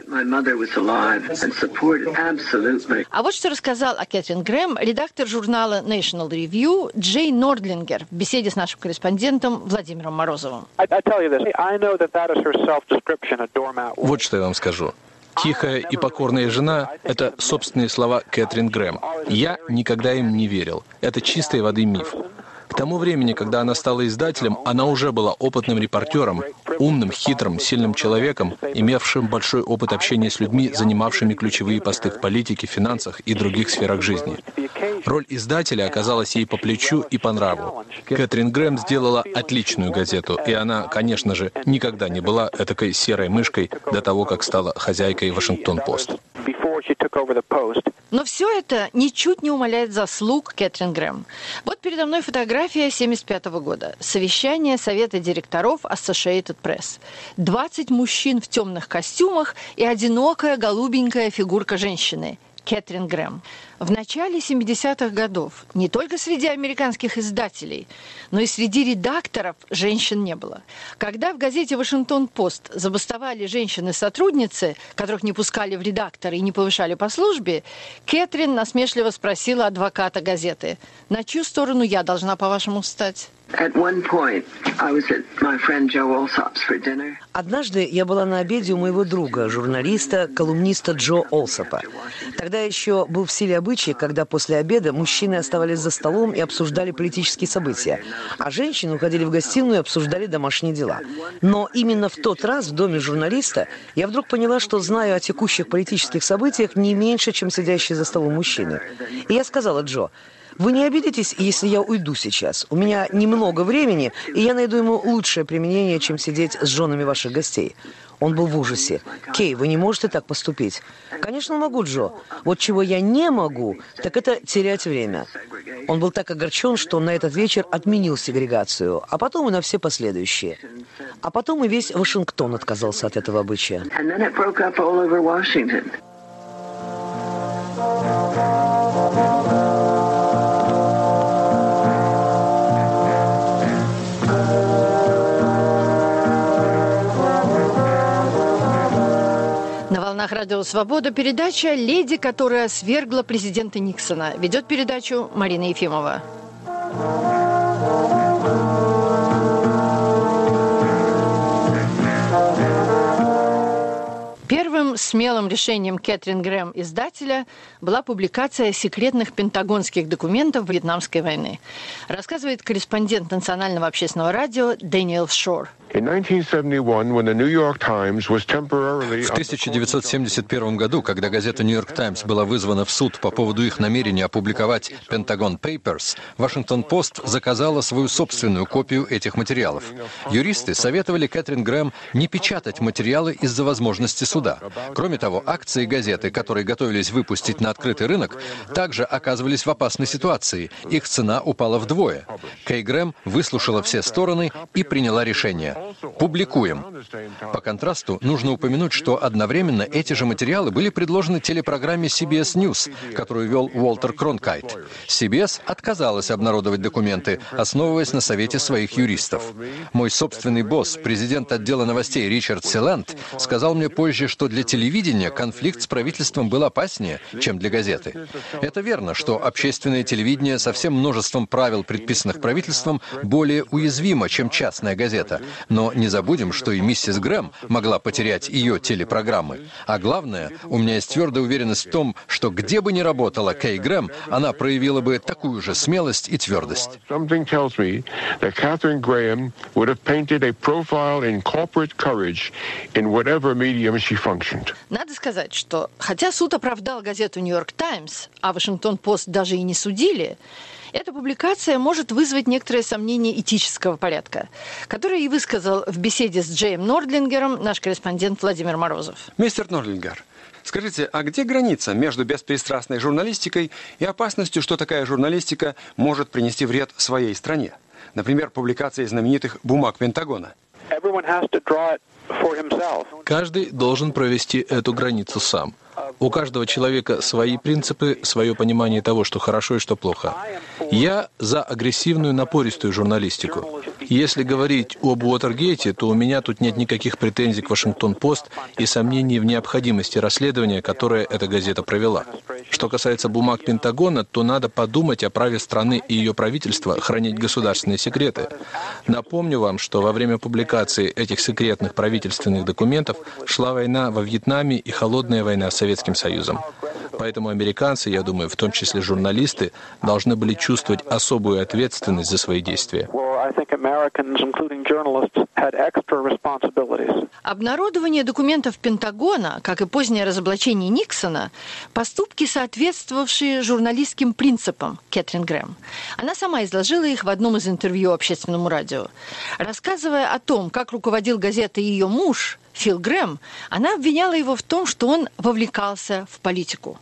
А вот что рассказал о Кэтрин Грэм редактор журнала National Review Джей Нордлингер в беседе с нашим корреспондентом Владимиром Морозовым. Вот что я вам скажу. «Тихая и покорная жена» — это собственные слова Кэтрин Грэм. Я никогда им не верил. Это чистой воды миф. К тому времени, когда она стала издателем, она уже была опытным репортером, умным, хитрым, сильным человеком, имевшим большой опыт общения с людьми, занимавшими ключевые посты в политике, финансах и других сферах жизни. Роль издателя оказалась ей по плечу и по нраву. Кэтрин Грэм сделала отличную газету, и она, конечно же, никогда не была этакой серой мышкой до того, как стала хозяйкой «Вашингтон-Пост». Но все это ничуть не умаляет заслуг Кэтрин Грэм. Вот передо мной фотография 1975 года. Совещание Совета директоров Associated Press. 20 мужчин в темных костюмах и одинокая голубенькая фигурка женщины – Кэтрин Грэм. В начале 70-х годов не только среди американских издателей, но и среди редакторов женщин не было. Когда в газете «Вашингтон-Пост» забастовали женщины-сотрудницы, которых не пускали в редакторы и не повышали по службе, Кэтрин насмешливо спросила адвоката газеты: «На чью сторону я должна, по-вашему, встать?» Однажды я была на обеде у моего друга, журналиста, колумниста Джо Олсопа. Тогда еще был в силе обычай, когда после обеда мужчины оставались за столом и обсуждали политические события, а женщины уходили в гостиную и обсуждали домашние дела. Но именно в тот раз в доме журналиста я вдруг поняла, что знаю о текущих политических событиях не меньше, чем сидящие за столом мужчины. И я сказала: «Джо, вы не обидитесь, если я уйду сейчас? У меня немного времени, и я найду ему лучшее применение, чем сидеть с женами ваших гостей». Он был в ужасе. «Кей, вы не можете так поступить». «Конечно, могу, Джо. Вот чего я не могу, так это терять время». Он был так огорчен, что на этот вечер отменил сегрегацию, а потом и на все последующие. А потом и весь Вашингтон отказался от этого обычая. Радио «Свобода», передача «Леди, которая свергла президента Никсона». Ведет передачу Марина Ефимова. Первым смелым решением Кэтрин Грэм, издателя, была публикация секретных пентагонских документов Вьетнамской войны. Рассказывает корреспондент Национального общественного радио Дэниел Шор. В 1971 году, когда газета «Нью-Йорк Таймс» была вызвана в суд по поводу их намерения опубликовать «Pentagon Papers», «Вашингтон-Пост» заказала свою собственную копию этих материалов. Юристы советовали Кэтрин Грэм не печатать материалы из-за возможности суда. Кроме того, акции газеты, которые готовились выпустить на открытый рынок, также оказывались в опасной ситуации. Их цена упала вдвое. Кэй Грэм выслушала все стороны и приняла решение. Публикуем. По контрасту, нужно упомянуть, что одновременно эти же материалы были предложены телепрограмме CBS News, которую вел Уолтер Кронкайт. CBS отказалась обнародовать документы, основываясь на совете своих юристов. Мой собственный босс, президент отдела новостей Ричард Селанд, сказал мне позже, что для телевидения конфликт с правительством был опаснее, чем для газеты. Это верно, что общественное телевидение со всем множеством правил, предписанных правительством, более уязвимо, чем частная газета. Но не забудем, что и миссис Грэм могла потерять ее телепрограммы. А главное, у меня есть твердая уверенность в том, что где бы ни работала Кэй Грэм, она проявила бы такую же смелость и твердость. Надо сказать, что хотя суд оправдал газету «Нью-Йорк Таймс», а «Вашингтон-Пост» даже и не судили, эта публикация может вызвать некоторые сомнения этического порядка, которые и высказал в беседе с Джейм Нордлингером наш корреспондент Владимир Морозов. Мистер Нордлингер, скажите, а где граница между беспристрастной журналистикой и опасностью, что такая журналистика может принести вред своей стране? Например, публикация знаменитых бумаг Пентагона. Каждый должен провести эту границу сам. У каждого человека свои принципы, свое понимание того, что хорошо и что плохо. Я за агрессивную, напористую журналистику. Если говорить об Уотергейте, то у меня тут нет никаких претензий к Вашингтон-Пост и сомнений в необходимости расследования, которое эта газета провела. Что касается бумаг Пентагона, то надо подумать о праве страны и ее правительства хранить государственные секреты. Напомню вам, что во время публикации этих секретных правительственных документов шла война во Вьетнаме и холодная война с Советским Союзом. Поэтому американцы, я думаю, в том числе журналисты, должны были чувствовать особую ответственность за свои действия. Обнародование документов Пентагона, как и позднее разоблачение Никсона, поступки, соответствовавшие журналистским принципам Кэтрин Грэм. Она сама изложила их в одном из интервью общественному радио. Рассказывая о том, как руководил газетой ее муж, Фил Грэм, она обвиняла его в том, что он вовлекался в политику.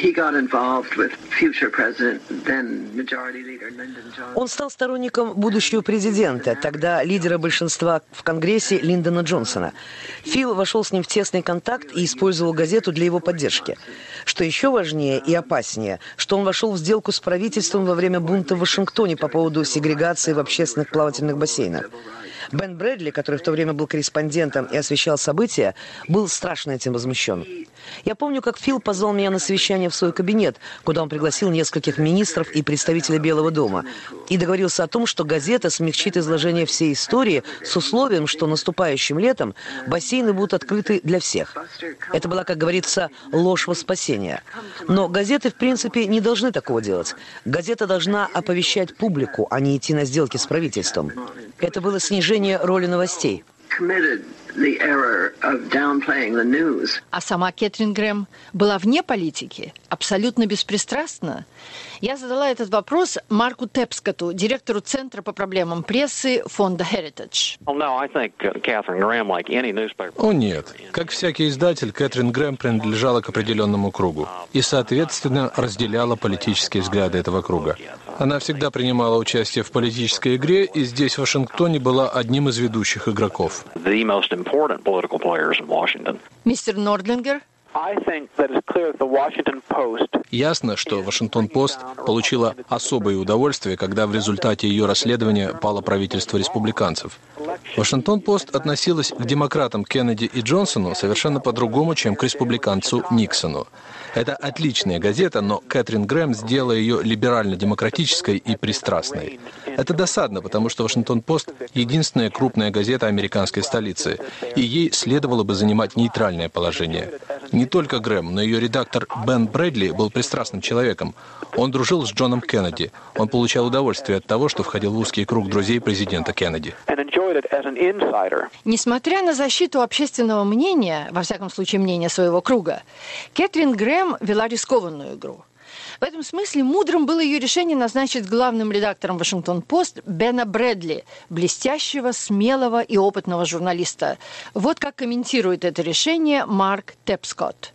Он стал сторонником будущего президента, тогда лидера большинства в Конгрессе Линдона Джонсона. Фил вошел с ним в тесный контакт и использовал газету для его поддержки. Что еще важнее и опаснее, что он вошел в сделку с правительством во время бунта в Вашингтоне по поводу сегрегации в общественных плавательных бассейнах. Бен Брэдли, который в то время был корреспондентом и освещал события, был страшно этим возмущен. Я помню, как Фил позвал меня на совещание в свой кабинет, куда он пригласил нескольких министров и представителей Белого дома, и договорился о том, что газета смягчит изложение всей истории с условием, что наступающим летом бассейны будут открыты для всех. Это была, как говорится, ложь во спасение. Но газеты, в принципе, не должны такого делать. Газета должна оповещать публику, а не идти на сделки с правительством. Это было снижение роли новостей. А сама Кэтрин Грэм была вне политики, абсолютно беспристрастна. Я задала этот вопрос Марку Тепскоту, директору Центра по проблемам прессы фонда Heritage. О нет. Как всякий издатель, Кэтрин Грэм принадлежала к определенному кругу и, соответственно, разделяла политические взгляды этого круга. Она всегда принимала участие в политической игре и здесь, в Вашингтоне, была одним из ведущих игроков. Мистер Нордлингер, Ясно, что «Вашингтон-Пост» получила особое удовольствие, когда в результате ее расследования пало правительство республиканцев. «Вашингтон-Пост» относилась к демократам Кеннеди и Джонсону совершенно по-другому, чем к республиканцу Никсону. Это отличная газета, но Кэтрин Грэм сделала ее либерально-демократической и пристрастной. Это досадно, потому что «Вашингтон-Пост» — единственная крупная газета американской столицы, и ей следовало бы занимать нейтральное положение. Не только Грэм, но ее редактор Бен Брэдли был пристрастным человеком. Он дружил с Джоном Кеннеди. Он получал удовольствие от того, что входил в узкий круг друзей президента Кеннеди. Несмотря на защиту общественного мнения, во всяком случае мнения своего круга, Кэтрин Грэм вела рискованную игру. В этом смысле мудрым было ее решение назначить главным редактором «Вашингтон-Пост» Бена Брэдли, блестящего, смелого и опытного журналиста. Вот как комментирует это решение Марк Тепскотт.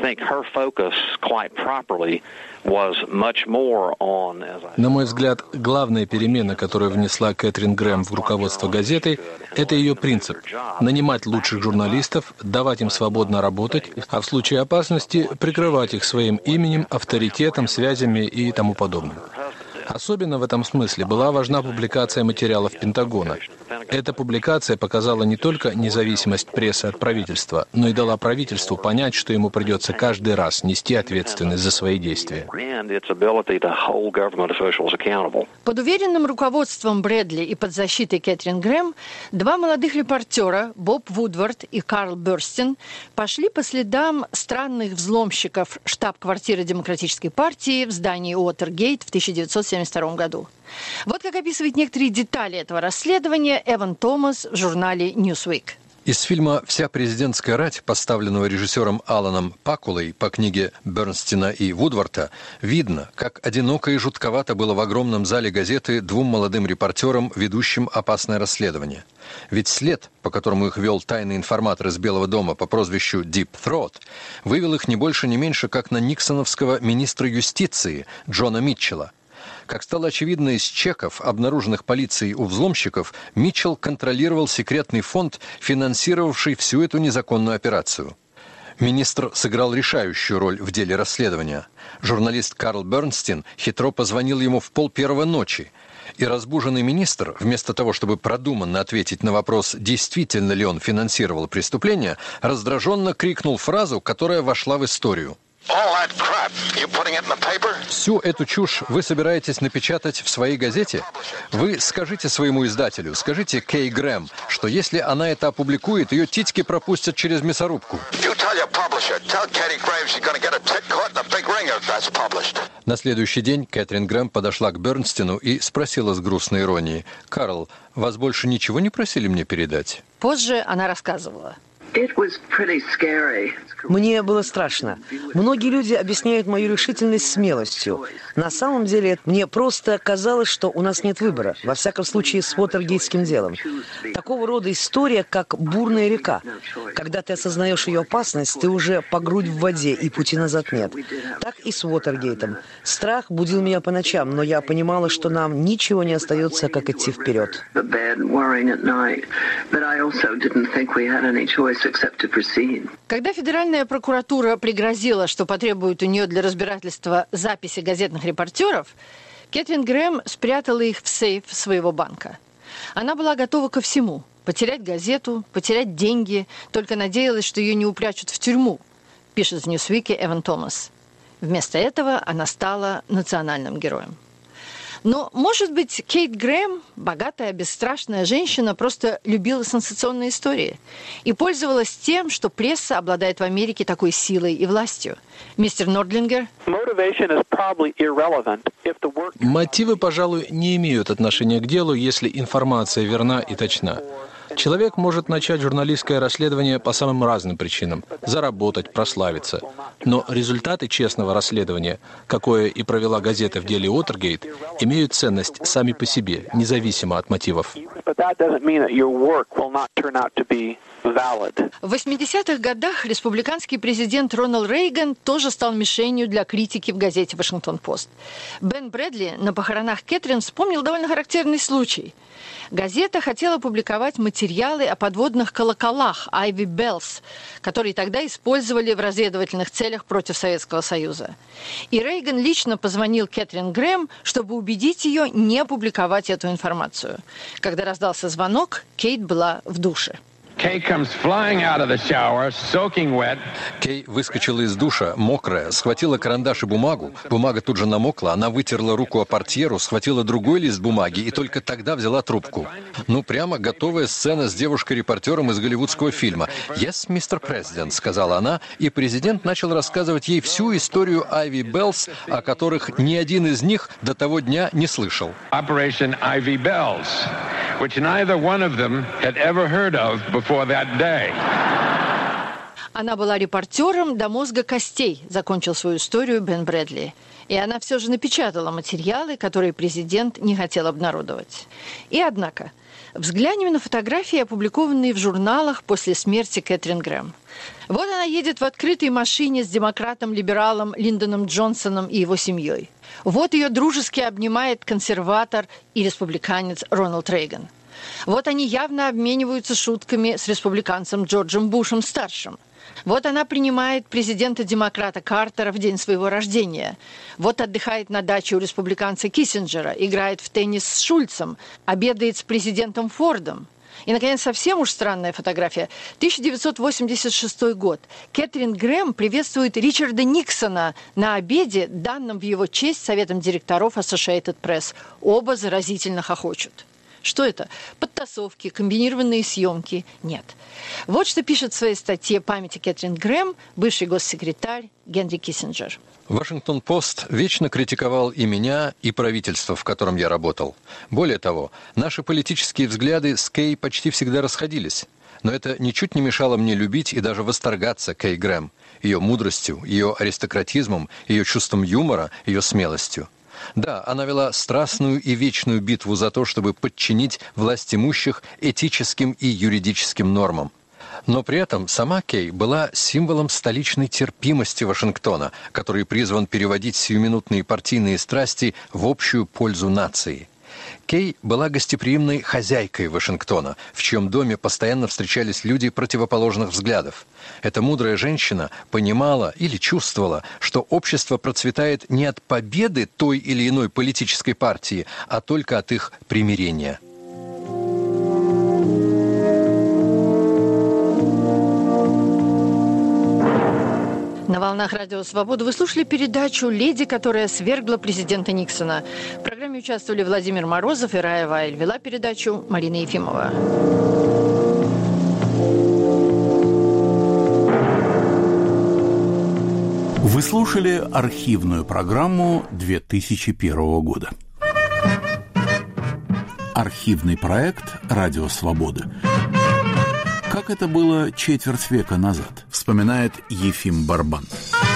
На мой взгляд, главная перемена, которую внесла Кэтрин Грэм в руководство газеты, это ее принцип – нанимать лучших журналистов, давать им свободно работать, а в случае опасности прикрывать их своим именем, авторитетом, связями и тому подобным. Особенно в этом смысле была важна публикация материалов Пентагона. Эта публикация показала не только независимость прессы от правительства, но и дала правительству понять, что ему придется каждый раз нести ответственность за свои действия. Под уверенным руководством Брэдли и под защитой Кэтрин Грэм два молодых репортера, Боб Вудвард и Карл Берстин, пошли по следам странных взломщиков штаб-квартиры Демократической партии в здании Уотергейт в 1972 году. Вот как описывает некоторые детали этого расследования Эван Томас в журнале Newsweek. Из фильма «Вся президентская рать», поставленного режиссером Аланом Пакулой по книге Бернстина и Вудварта, видно, как одиноко и жутковато было в огромном зале газеты двум молодым репортерам, ведущим опасное расследование. Ведь след, по которому их вел тайный информатор из Белого дома по прозвищу Deep Throat, вывел их не больше, не меньше, как на никсоновского министра юстиции Джона Митчелла. Как стало очевидно из чеков, обнаруженных полицией у взломщиков, Митчелл контролировал секретный фонд, финансировавший всю эту незаконную операцию. Министр сыграл решающую роль в деле расследования. Журналист Карл Бернстин хитро позвонил ему в 1:30 ночи. И разбуженный министр, вместо того, чтобы продуманно ответить на вопрос, действительно ли он финансировал преступление, раздраженно крикнул фразу, которая вошла в историю. Всю эту чушь вы собираетесь напечатать в своей газете? Вы скажите своему издателю, скажите Кей Грэм, что если она это опубликует, ее титьки пропустят через мясорубку. На следующий день Кэтрин Грэм подошла к Бернстину и спросила с грустной иронией: «Карл, вас больше ничего не просили мне передать?» Позже она рассказывала. Мне было страшно. Многие люди объясняют мою решительность смелостью. На самом деле, мне просто казалось, что у нас нет выбора. Во всяком случае, с Уотергейтским делом. Такого рода история, как бурная река. Когда ты осознаешь ее опасность, ты уже по грудь в воде, и пути назад нет. Так и с Уотергейтом. Страх будил меня по ночам, но я понимала, что нам ничего не остается, как идти вперед. Когда федеральная прокуратура пригрозила, что потребует у нее для разбирательства записи газетных репортеров, Кэтрин Грэм спрятала их в сейф своего банка. Она была готова ко всему – потерять газету, потерять деньги, только надеялась, что ее не упрячут в тюрьму, пишет в Ньюсвике Эван Томас. Вместо этого она стала национальным героем. Но, может быть, Кейт Грэм, богатая, бесстрашная женщина, просто любила сенсационные истории и пользовалась тем, что пресса обладает в Америке такой силой и властью. Мистер Нордлингер? Мотивы, пожалуй, не имеют отношения к делу, если информация верна и точна. Человек может начать журналистское расследование по самым разным причинам – заработать, прославиться. Но результаты честного расследования, какое и провела газета в деле Уотергейт, имеют ценность сами по себе, независимо от мотивов. but that doesn't mean that your work will not turn out to be valid. В 80-х годах республиканский президент Рональд Рейган тоже стал мишенью для критики в газете «Вашингтон-Пост». Бен Брэдли на похоронах Кэтрин вспомнил довольно характерный случай. Газета хотела публиковать материалы о подводных колоколах Ivy Bells, которые тогда использовали в разведывательных целях против Советского Союза. И Рейган лично позвонил Кэтрин Грэм, чтобы убедить ее не публиковать эту информацию. Когда раздался звонок, Кейт была в душе. Kay comes flying out of the shower, soaking wet. Кей выскочила из душа, мокрая, схватила карандаш и бумагу. Бумага тут же намокла, она вытерла руку о портьеру, схватила другой лист бумаги и только тогда взяла трубку. Ну, прямо готовая сцена с девушкой-репортером из голливудского фильма. «Yes, мистер президент», — сказала она, и президент начал рассказывать ей всю историю Ivy Bells, о которых ни один из них до того дня не слышал. Operation Ivy Bells, which neither one of them had ever heard of before that day. Она была репортером до мозга костей, закончил свою историю Бен Брэдли. И она все же напечатала материалы, которые президент не хотел обнародовать. И однако, взглянем на фотографии, опубликованные в журналах после смерти Кэтрин Грэм. Вот она едет в открытой машине с демократом-либералом Линдоном Джонсоном и его семьей. Вот ее дружески обнимает консерватор и республиканец Рональд Рейган. Вот они явно обмениваются шутками с республиканцем Джорджем Бушем-старшим. Вот она принимает президента-демократа Картера в день своего рождения. Вот отдыхает на даче у республиканца Киссинджера, играет в теннис с Шульцем, обедает с президентом Фордом. И, наконец, совсем уж странная фотография. 1986 год. Кэтрин Грэм приветствует Ричарда Никсона на обеде, данном в его честь Советом директоров Associated Press. Оба заразительно хохочут. Что это? Подтасовки, комбинированные съемки? Нет. Вот что пишет в своей статье «Памяти Кэтрин Грэм» бывший госсекретарь Генри Киссинджер. «Вашингтон-Пост» вечно критиковал и меня, и правительство, в котором я работал. Более того, наши политические взгляды с Кей почти всегда расходились. Но это ничуть не мешало мне любить и даже восторгаться Кей Грэм, ее мудростью, ее аристократизмом, ее чувством юмора, ее смелостью. Да, она вела страстную и вечную битву за то, чтобы подчинить власть имущих этическим и юридическим нормам. Но при этом сама Кей была символом столичной терпимости Вашингтона, который призван переводить сиюминутные партийные страсти в общую пользу нации. Кей была гостеприимной хозяйкой Вашингтона, в чьем доме постоянно встречались люди противоположных взглядов. Эта мудрая женщина понимала или чувствовала, что общество процветает не от победы той или иной политической партии, а только от их примирения. На волнах Радио Свобода вы слушали передачу «Леди, которая свергла президента Никсона». В программе участвовали Владимир Морозов и Рая Вайль. Вела передачу Марина Ефимова. Вы слушали архивную программу 2001 года. Архивный проект «Радио Свобода». Как это было четверть века назад, вспоминает Ефим Барбан.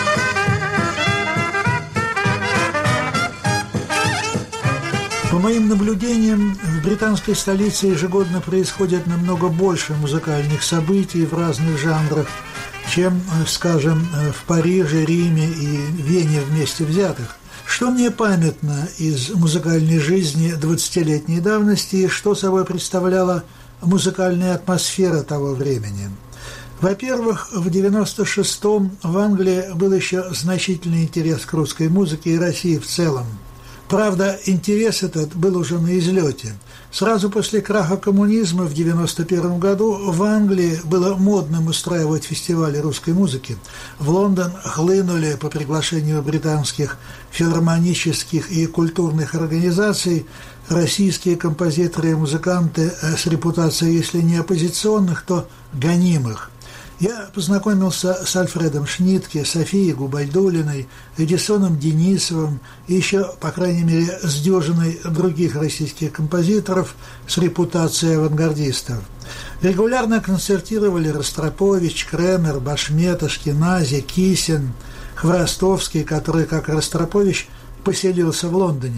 По моим наблюдениям, в британской столице ежегодно происходит намного больше музыкальных событий в разных жанрах, чем, скажем, в Париже, Риме и Вене вместе взятых. Что мне памятно из музыкальной жизни 20-летней давности и что собой представляла музыкальная атмосфера того времени? Во-первых, в 96-м в Англии был еще значительный интерес к русской музыке и России в целом. Правда, интерес этот был уже на излете. Сразу после краха коммунизма в 91 году в Англии было модным устраивать фестивали русской музыки. В Лондон хлынули по приглашению британских филармонических и культурных организаций российские композиторы и музыканты с репутацией, если не оппозиционных, то гонимых. Я познакомился с Альфредом Шнитке, Софией Губайдуллиной, Эдисоном Денисовым и еще, по крайней мере, с дюжиной других российских композиторов с репутацией авангардистов. Регулярно концертировали Ростропович, Кремер, Башмет, Ашкенази, Кисин, Хворостовский, который, как Ростропович, поселился в Лондоне.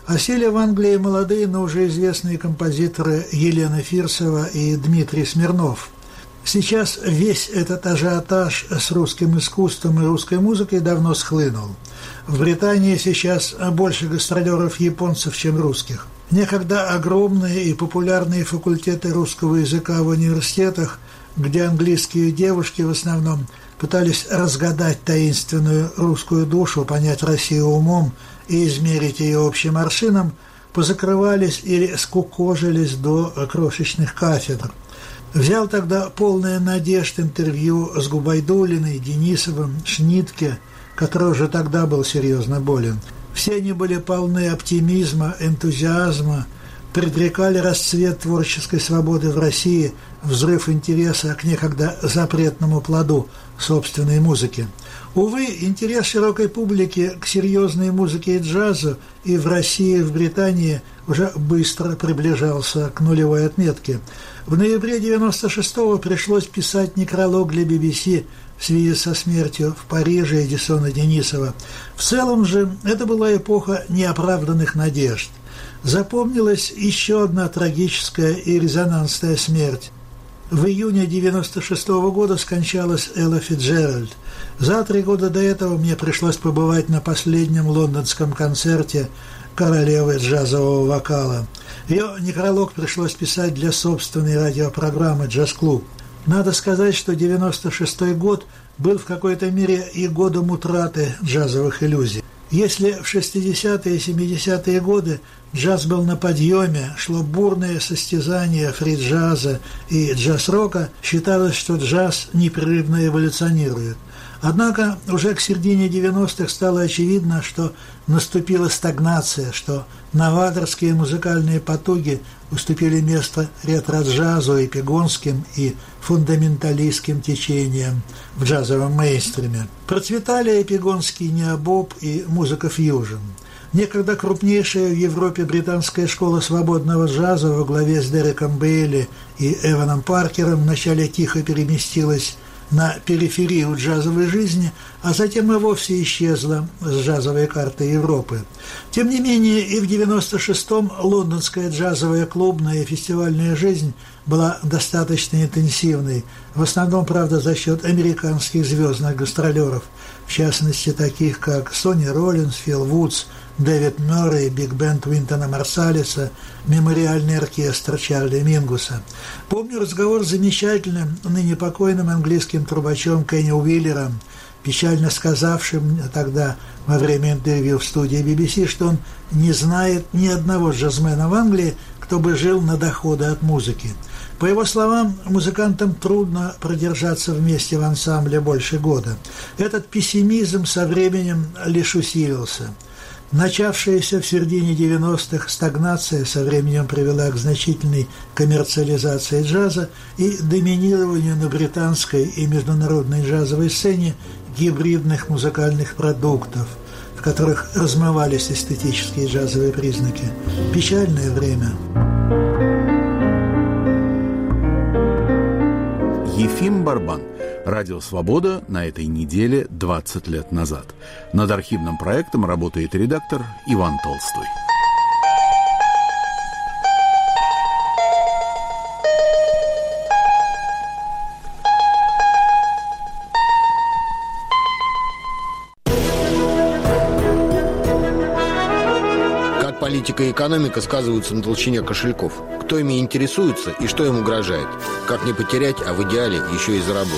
Осели в Англии молодые, но уже известные композиторы Елена Фирсова и Дмитрий Смирнов. Сейчас весь этот ажиотаж с русским искусством и русской музыкой давно схлынул. В Британии сейчас больше гастролеров японцев, чем русских. Некогда огромные и популярные факультеты русского языка в университетах, где английские девушки в основном пытались разгадать таинственную русскую душу, понять Россию умом и измерить ее общим аршином, позакрывались или скукожились до крошечных кафедр. Взял тогда полное надежд интервью с Губайдулиной, Денисовым, Шнитке, который уже тогда был серьезно болен. Все они были полны оптимизма, энтузиазма, предрекали расцвет творческой свободы в России, взрыв интереса к некогда запретному плоду собственной музыки. Увы, интерес широкой публики к серьезной музыке и джазу и в России, и в Британии уже быстро приближался к нулевой отметке. В ноябре 96-го пришлось писать некролог для BBC в связи со смертью в Париже Эдисона Денисова. В целом же это была эпоха неоправданных надежд. Запомнилась еще одна трагическая и резонансная смерть. В июне 96-го года скончалась Элла Фицджеральд. За 3 года до этого мне пришлось побывать на последнем лондонском концерте королевы джазового вокала. Ее некролог пришлось писать для собственной радиопрограммы «Джаз-клуб». Надо сказать, что 96-й год был в какой-то мере и годом утраты джазовых иллюзий. Если в 60-е и 70-е годы джаз был на подъеме, шло бурное состязание фри-джаза и джаз-рока, считалось, что джаз непрерывно эволюционирует. Однако уже к середине 90-х стало очевидно, что наступила стагнация, что новаторские музыкальные потуги уступили место ретро-джазу, эпигонским и фундаменталистским течениям в джазовом мейнстриме. Процветали эпигонский необоб и музыка фьюжн. Некогда крупнейшая в Европе британская школа свободного джаза во главе с Дереком Бейли и Эваном Паркером вначале тихо переместилась на периферию джазовой жизни, а затем и вовсе исчезла с джазовой карты Европы. Тем не менее, и в 96-м лондонская джазовая клубная и фестивальная жизнь была достаточно интенсивной, в основном, правда, за счет американских звездных гастролеров, в частности, таких как Сонни Роллинс, Фил Вудс, Дэвид Мёррей, биг-бенд Уинтона Марсалиса, мемориальный оркестр Чарли Мингуса. Помню разговор с замечательным, ныне покойным английским трубачом Кенни Уиллером, печально сказавшим тогда во время интервью в студии BBC, что он не знает ни одного джазмена в Англии, кто бы жил на доходы от музыки. По его словам, музыкантам трудно продержаться вместе в ансамбле больше года. Этот пессимизм со временем лишь усилился. Начавшаяся в середине 90-х стагнация со временем привела к значительной коммерциализации джаза и доминированию на британской и международной джазовой сцене гибридных музыкальных продуктов, в которых размывались эстетические джазовые признаки. Печальное время. Ефим Барбан. Радио «Свобода» на этой неделе 20 лет назад. Над архивным проектом работает редактор Иван Толстой. Как политика и экономика сказываются на толщине кошельков? Кто ими интересуется и что им угрожает? Как не потерять, а в идеале еще и заработать?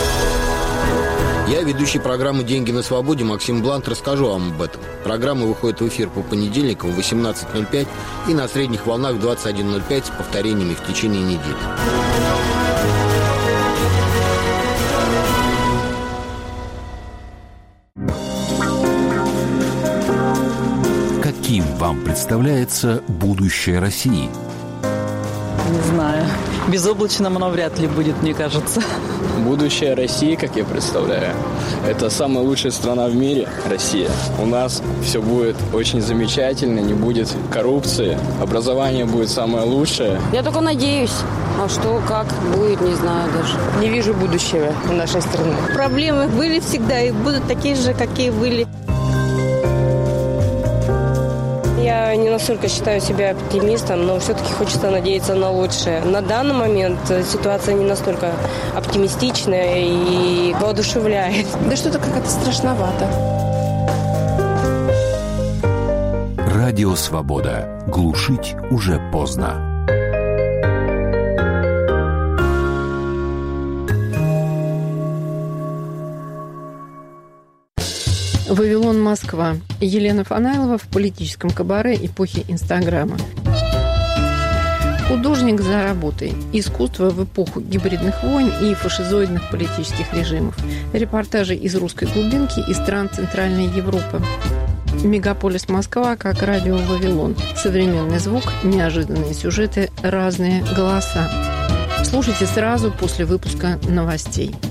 Я, ведущий программы «Деньги на свободе» Максим Блант, расскажу вам об этом. Программа выходит в эфир по понедельникам в 18:05 и на средних волнах в 21:05 с повторениями в течение недели. Каким вам представляется будущее России? Не знаю. Безоблачным оно вряд ли будет, мне кажется. Будущее России, как я представляю, это самая лучшая страна в мире, Россия. У нас все будет очень замечательно, не будет коррупции, образование будет самое лучшее. Я только надеюсь. А что, как будет, не знаю даже. Не вижу будущего у нашей страны. Проблемы были всегда и будут такие же, какие были. я не настолько считаю себя оптимистом, но все-таки хочется надеяться на лучшее. На данный момент ситуация не настолько оптимистичная и воодушевляет. Да что-то как-то страшновато. Радио «Свобода». Глушить уже поздно. «Вавилон, Москва». Елена Фанайлова в политическом кабаре эпохи Инстаграма. Художник за работой. Искусство в эпоху гибридных войн и фашизоидных политических режимов. Репортажи из русской глубинки и стран Центральной Европы. Мегаполис Москва как радио «Вавилон». Современный звук, неожиданные сюжеты, разные голоса. Слушайте сразу после выпуска новостей.